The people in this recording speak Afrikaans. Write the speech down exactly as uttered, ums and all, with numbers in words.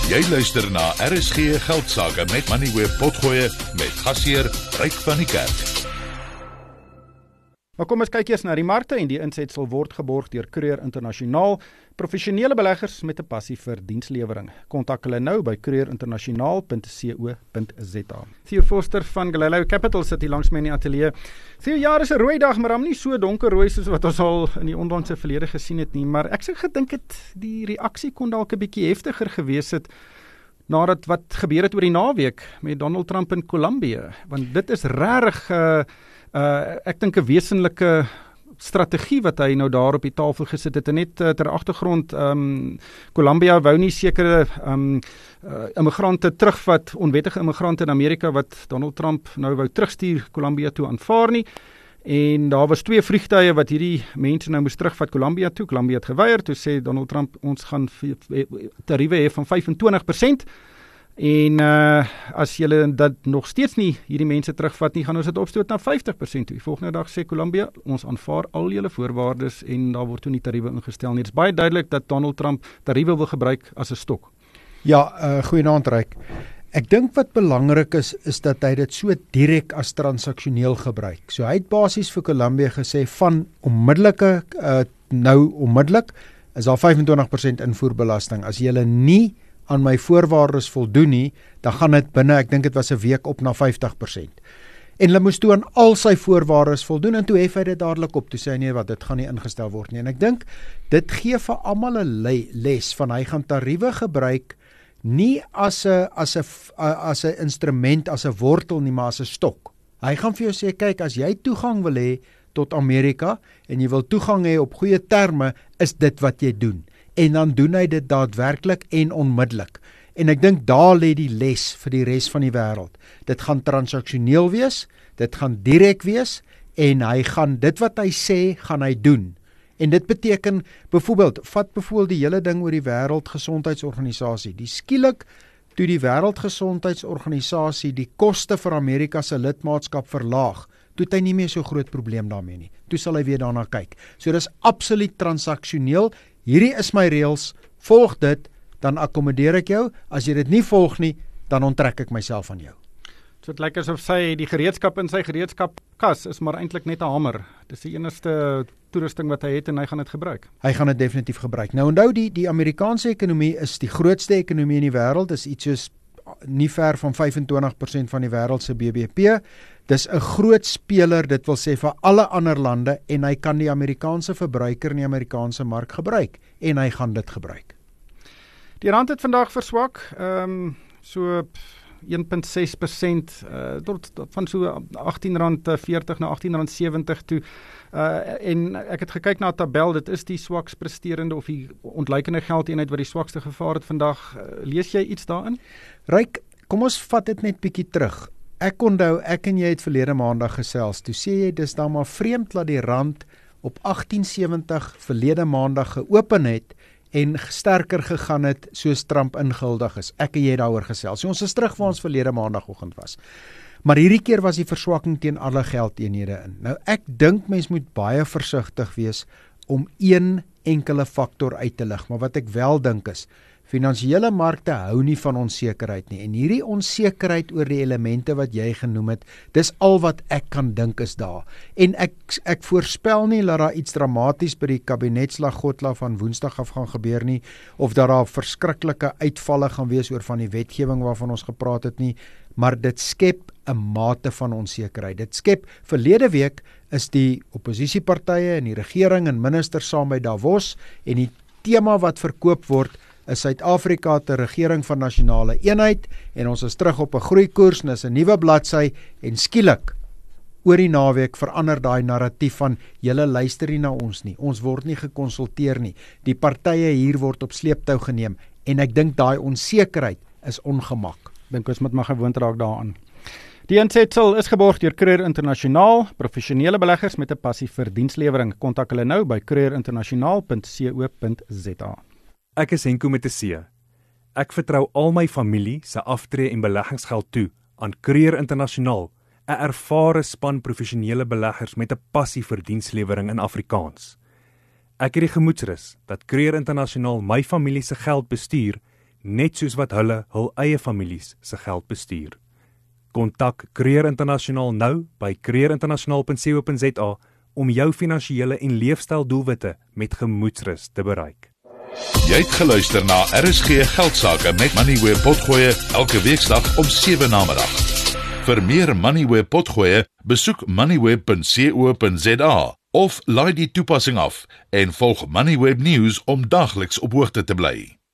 Jy luister na R S G Geldsaake met Moneyweb Potgoe met gasheer Ryk van die Kerk. Maar kom ons kyk eers na die markte en die insetsel word geborg deur Kruger Internasionaal, professionele beleggers met 'n passie vir dienslewering. Kontak hulle nou by kruger internasionaal punt co punt za. Theo Forster van Galileo Capital sit hier langs my in die ateljee. Theo, ja, is 'n rooi dag, maar hom nie so donkerrooi soos wat ons al in die onlangse verlede gesien het nie, maar ek sou gedink het die reaksie kon dalk 'n bietjie heftiger gewees het nadat wat gebeur het oor die naweek met Donald Trump in Kolumbie, want dit is regtig uh, Uh, ek dink 'n wesenlike strategie wat hy nou daar op die tafel gesit het, en net uh, ter agtergrond, um, Kolumbia wou nie sekere um, uh, immigrante terugvat, onwettige immigrante in Amerika wat Donald Trump nou wou terugstuur Kolumbia toe aanvaar nie, en daar was twee vliegtuie wat hierdie mense nou moes terugvat Kolumbia toe. Kolumbia het geweier, toe sê Donald Trump, ons gaan tariewe hê van vyf en twintig persent, en uh, as julle dat nog steeds nie hierdie mense terugvat nie, gaan ons dit opstoot na vyftig persent toe. Die volgende dag sê Kolumbia, ons aanvaar al julle voorwaardes en daar word toe nie tariewe ingestel nie. Dit is baie duidelik dat Donald Trump tariewe wil gebruik as 'n stok. Ja, uh, goeienaand Ryk. Ek dink wat belangrik is, is dat hy dit so direk as transaksioneel gebruik. So hy het basies vir Kolumbia gesê van onmiddellike, uh, nou onmiddellik, is daar vyf en twintig persent invoerbelasting. As julle nie aan my voorwaardes voldoen nie, dan gaan dit binne, ek dink dit was 'n week op na vyftig persent. En hulle moes toe aan al sy voorwaardes voldoen, en toe hef hy dit dadelik op, toe sê hy nee, wat, dit gaan nie ingestel word nie. En ek dink, dit gee vir almal 'n les van hy gaan tariewe gebruik, nie as 'n as 'n as 'n instrument, as 'n wortel nie, maar as 'n stok. Hy gaan vir jou sê, kyk, as jy toegang wil hê tot Amerika, en jy wil toegang hê op goeie terme, is dit wat jy doen. En dan doen hy dit daadwerklik en onmiddellik. En ek dink daar lê die les vir die res van die wêreld. Dit gaan transaksioneel wees, dit gaan direk wees, en hy gaan dit wat hy sê, gaan hy doen. En dit beteken, byvoorbeeld, vat byvoorbeeld die hele ding oor die Wêreldgesondheidsorganisasie. Die skielik, toe die Wêreldgesondheidsorganisasie die koste vir Amerika se lidmaatskap verlaag, toe het hy nie meer so groot probleem daarmee nie. Toe sal hy weer daarna kyk. So dis absoluut transaksioneel. Hierdie is my reëls, volg dit, dan akkommodeer ek jou. As jy dit nie volg nie, dan onttrek ek myself van jou. So dit lyk asof sy die gereedskap in sy gereedskapkas is maar eintlik net 'n hamer. Dis die enigste toerusting wat hy het en hy gaan dit gebruik. Hy gaan dit definitief gebruik. Nou onthou, die die Amerikaanse ekonomie is die grootste ekonomie in die wêreld, is iets soos nie ver van vyf en twintig persent van die wêreld se B B P. Dis 'n groot speler, dit wil sê vir alle ander lande, en hy kan die Amerikaanse verbruiker in die Amerikaanse mark gebruik, en hy gaan dit gebruik. Die rand het vandag verswak, um, so een komma ses persent, uh, tot, tot van so agttien rand veertig na agttien rand sewentig toe. Uh, en ek het gekyk na 'n tabel, dit is die swaks presterende of die ontleikende geldeenheid wat die swakste gevaar het vandag. Uh, lees jy iets daarin? Ryk, kom ons vat dit net bietjie terug. Ek onthou, ek en jy het verlede maandag gesels, toe sê jy, dis dan maar vreemd dat die rand op agttien sewentig verlede maandag geopen het, en sterker gegaan het soos Trump inguldig is. Ek en jy daaroor gesels. So ons is terug waar ons verlede maandagoggend was. Maar hierdie keer was die verswakking teen alle geldeenhede in. Nou ek dink mens moet baie versigtig wees om een enkele faktor uit te lig, maar wat ek wel dink is, finansiële markte hou nie van onsekerheid nie, en hierdie onsekerheid oor die elemente wat jy genoem het, dis al wat ek kan dink is daar. En ek ek voorspel nie dat daar iets dramaties by die kabinetslagotla van Woensdag af gaan gebeur nie, of dat daar verskriklike uitvalle gaan wees oor van die wetgewing waarvan ons gepraat het nie, maar dit skep 'n mate van onsekerheid. Dit skep, verlede week is die oppositiepartye en die regering en ministers saam by Davos, en die tema wat verkoop word is Suid-Afrika te regering van nasionale eenheid, en ons is terug op 'n groeikoers, en is 'n nuwe bladsy, en skielik, oor die naweek verander daai narratief van, julle luister nie na ons nie, ons word nie gekonsulteer nie, die partye hier word op sleeptou geneem, en ek dink daai onsekerheid is ongemak. Dink ons moet maar gewoond raak daaraan. Die insetsel is geborg deur Kruger Internasionaal, professionele beleggers met 'n passie vir dienslewering. Kontak hulle nou by kruger internasionaal punt co punt za. Ek is Henko met 'n C. Ek vertrou al my familie se aftree en beleggingsgeld toe aan Kruger Internasionaal, 'n ervare span professionele beleggers met 'n passie vir dienslewering in Afrikaans. Ek het die gemoedsrus dat Kruger Internasionaal my familie se geld bestuur, net soos wat hulle hul eie families se geld bestuur. Kontak Creer Internasionaal nou by creer internasionaal punt co punt za om jou finansiële en leefstyldoelwitte met gemoedsrus te bereik. Jy het geluister na R S G Geldsaake met Moneyweb Potgoe elke weeksdag om sewe namiddag. Vir meer Moneyweb Potgoe, besoek moneyweb punt co punt za of laai die toepassing af en volg Moneyweb News om dagliks op hoogte te bly.